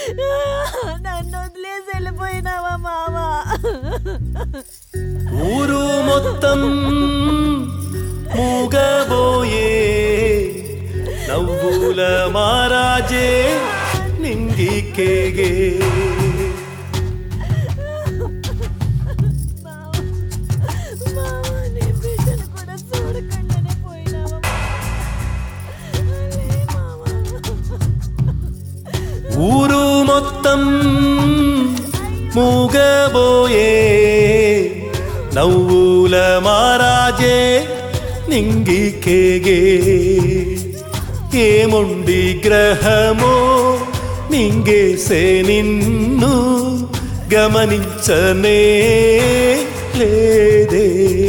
నన్ను వదిలేసి వెళ్ళిపోయినావా మావా? ఊరు మొత్తం మూగబోయే నవ్వుల మారాజే నింగికేగే. ఊరు మొత్తం మూగబోయే నవ్వుల మారాజే నింగికేగే. ఏముండి గ్రహమో మింగేసే నిన్ను గమనించనే లేదే.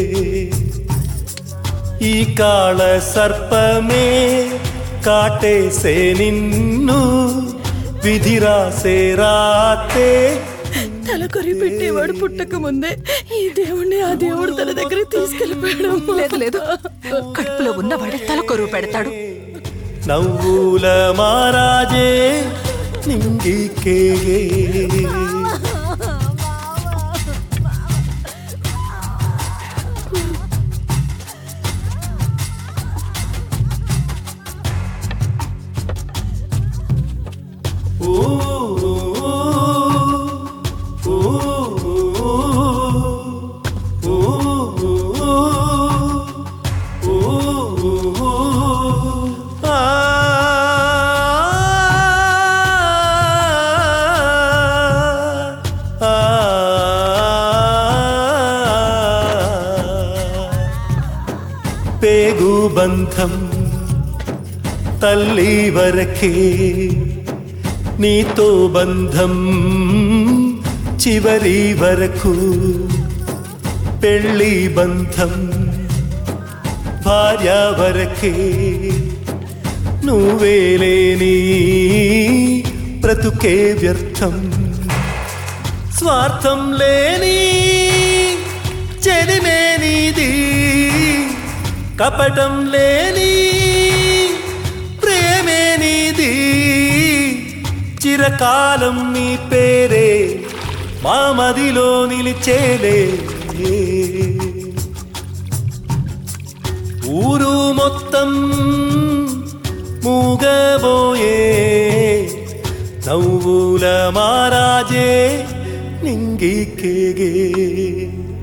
ఈ కాళ సర్పమే కాటేసే నిన్ను విధిరాసే రాతే. తల కొరి పెట్టేవాడు పుట్టక ముందే ఈ దేవుణ్ణి ఆ దేవుడు తన దగ్గరికి తీసుకెళ్ళిపోయాడు. లేదు లేదు, కడుపులో ఉన్నవాడే తల కొరువు పెడతాడు. నవ్వుల మారాజే నింగికేగే. పేగు బంధం తల్లి వరకే, నీతో బంధం చివరి వరకు. పెళ్ళి బంధం భార్య వరకే, నువ్వే లేని బ్రతుకే వ్యర్థం. స్వార్థం లేని చెలిమే నీది, కపటం లేని ప్రేమే నీది. చిరకాలం నీ పేరే మా మదిలో నిలిచేలే. ఊరు మొత్తం మూగబోయే నవ్వుల మారాజే నింగికేగే.